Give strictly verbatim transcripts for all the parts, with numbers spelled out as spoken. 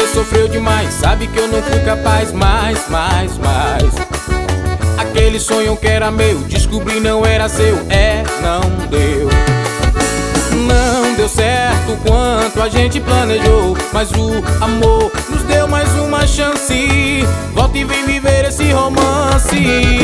sofreu demais, sabe que eu não fui capaz. Mais, mais, mais. Aquele sonho que era meu, descobri não era seu. É, não deu. Não deu certo quanto a gente planejou, mas o amor nos deu mais uma chance. Volta e vem viver esse romance.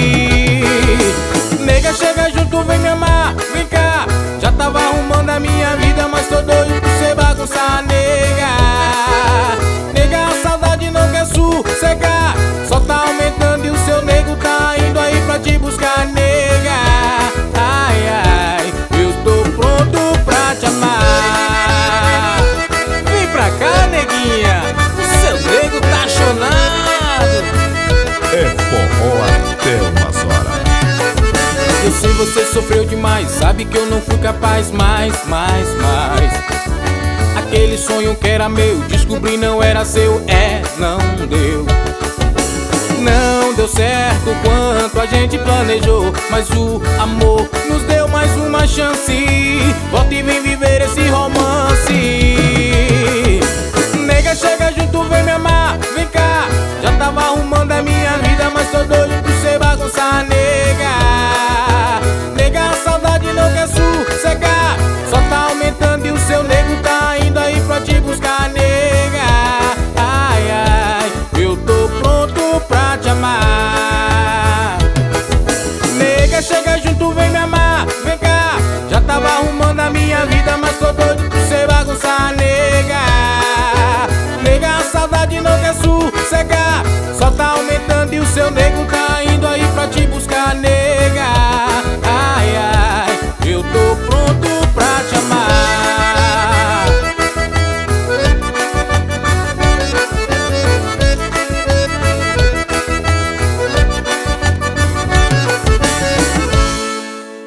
Nega, chega junto, vem me amar, vem cá. Já tava arrumando a minha vida, mas tô doido por cê bagunçar, nega. Nega, a saudade não quer sossegar, só tá aumentando e o seu nego tá indo aí pra te buscar, nega. Ai, ai, eu tô pronto pra te amar. Vem pra cá, neguinha, o seu nego tá chonado. É forró até umas horas. Eu sei, você sofreu demais, sabe que eu não fui capaz. Mais, mais, mais. Aquele sonho que era meu, descobri não era seu. É, não deu. Não deu certo quanto a gente planejou, mas o amor nos deu mais uma chance. Volta e vem viver esse romance. Nega, chega junto, vem me amar, vem cá. Já tava arrumando